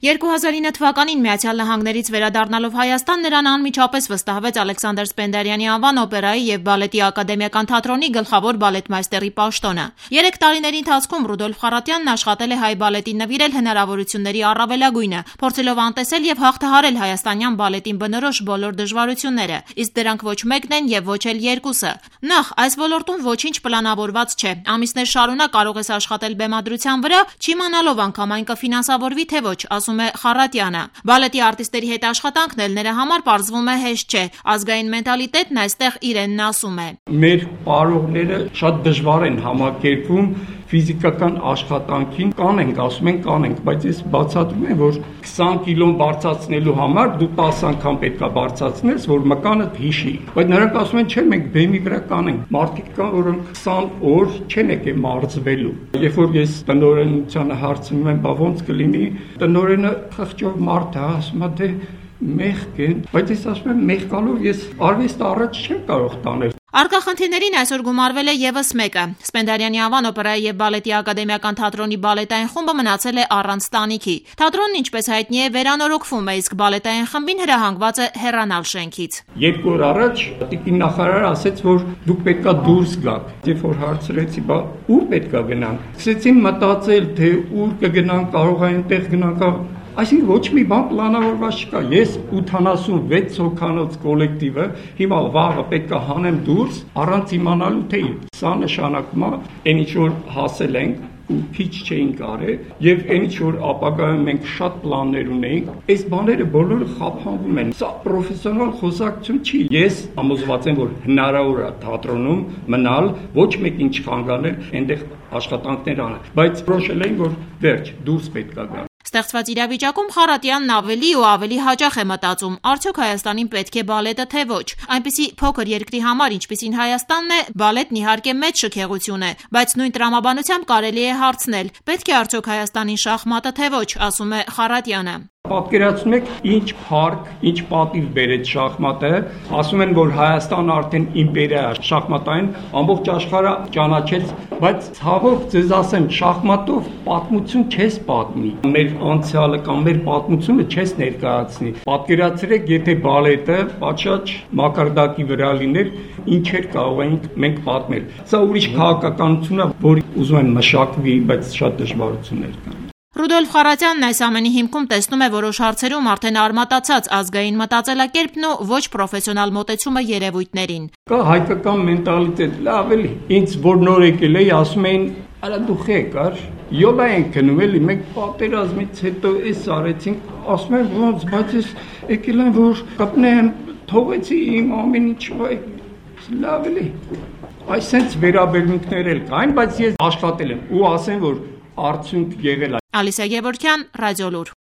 2009 թվականին Միացյալ Նահանգներից վերադառնալով Հայաստան նրան անմիջապես վստահվեց Ալեքսանդր Սպենդիարյանի անվան օպերայի եւ բալետի ակադեմիական թատրոնի գլխավոր բալետմայստերի պաշտոնը։ 3 տարիների ընթացքում Ռուդոլֆ Խառատյանն աշխատել է հայ բալետին նվիրել հնարավորությունների առավելագույնը, փորձելով անտեսել եւ հաղթահարել հայաստանյան բալետին բնորոշ բոլոր դժվարությունները, իսկ դրանք ոչ մեկն են եւ ոչ էլ երկուսը։ Նախ, այս ոլորտում ոչինչ պլանավորված չէ։ Ամիսներ շարունակ կարող ես աշխատել բեմադրության վրա, չիմանալով անգամ այն կֆինանսավորվի թե ոչ, ասում է Խառատյանը։ Բալետի արտիստերի հետ աշխատանքն էլ նրա համար պարզվում է հեշտ չէ։ Ազգային մենտալիտետն այստեղ իրենն ասում է։ Մեր պարողները շատ դժվար են համակերպվում ֆիզիկական աշխատանքին, կանենք, ասում են կանենք, բայց ես բացատրում եմ, որ 20 կիլոն բարձրացնելու համար դու 10 անգամ պետք է բարձրացնես, որ մկանդ հիշի։ Բայց նրանք ասում են, չէ, մենք բեմի վրա կանենք։ Մարդիկ կան, որոնք 20 օր չեն եկել մարզվելու։ Երբ որ ես տնօրենությանը հարցնում եմ, բա ոնց կլինի, տնօրենը խղճով մարդ է, ասում է, դե մեղք են, բայց ես ասում եմ, մեղքալով ես արվեստը առաջ չեմ կարող տանել։ Առկա խնդիրներին այսօր գումարվել է եւս մեկը։ Սպենդիարյանի անվան օպերայի եւ բալետի ակադեմիական թատրոնի բալետային խումբը մնացել է առանց տանիքի։ Թատրոնն, ինչպես հայտնի է, վերանորոգվում է, իսկ բալետային խմբին հրահանգված է հեռանալ շենքից։ 2 օր առաջ տիկին նախարարը ասեց, որ դուք պետքա դուրս գաք։ Երբ որ հարցրեցի, բա ուր պետքա գնանք, սկսեցին մտածել, թե ուր կգնանք, կարող է այնտեղ գնանք։ Այսինքն ոչ մի բան պլանավորված չկա։ Ես 86 հոգանոց կոլեկտիվը հիմա վաղը պետք է հանեմ դուրս առանց իմանալու թե սա նշանակում է այն ինչ որ հասել ենք ու քիչ չէինք արել եւ այն ինչ որ ապագայում մենք շատ պլաններ ունեինք, այս բաները բոլորը խափանվում են։ Սա պրոֆեսիոնալ խոսակցություն չի։ Ես համոզված եմ, որ հնարավոր է թատրոնում մնալ, ոչ մեկին չխանգարել այնտեղ աշխատանքներ անել, բայց որոշել էին, որ վերջ դուրս պետք է գա։ Ստեղծված իրավիճակում Խառատյանն ավելի ու ավելի հաճախ է մտածում, արդյոք Հայաստանին պետք է բալետը թե ոչ։ Այնպիսի փոքր երկրի համար, ինչպիսին Հայաստանն է, բալետն իհարկե մեծ շքեղություն է, բայց նույն տրամաբանությամբ կարելի է հարցնել, պետք է արդյոք Հայաստանին շախմատը թե ոչ, ասում է Խառատյանը։ Պատկերացնում եք ինչ փառք, ինչ պատիվ բերեց շախմատը, ասում են, որ Հայաստանը արդեն իմպերիա է շախմատային, ամբողջ աշխարհը ճանաչեց, բայց ցավոք ձեզ ասեմ, շախմատով պատմություն չես պատմի։ Մեր անցյալը կամ մեր պատմությունը չես ներկայացնի։ Պատկերացրեք, եթե բալետը պատշաճ մակարդակի վրա լիներ, ինչեր կարող էինք մենք պատմել։ Սա ուրիշ քաղաքականություն է, որ ուզում են մշակվի, բայց շատ դժվարություններ կան։ Ռուդոլֆ Խառատյանն այս ամենի հիմքում տեսնում է որոշ հարցերում արդեն արմատացած ազգային մտածելակերպն ու ոչ պրոֆեսիոնալ մոտեցումը երևույթներին։ Կա հայկական մենտալիտետ, լավ էլի, ինձ որ նոր եկել էի, ասում էին, արա դու խեկար, յոլա ենք գնում էլի, մենք պատերազմից հետո էս արեցինք, ասում են ոնց, բայց ես եկել եմ, որ կպնեմ, թողեցի իմ ամեն ինչ, լավ էլի։ Այսինքն վերաբերմունքներ էլ կային, բայց ես աշխատել եմ ու ասեմ, որ արդյունք եղել է։ Ալիսա Գևորգյան, Ռադիոլուր։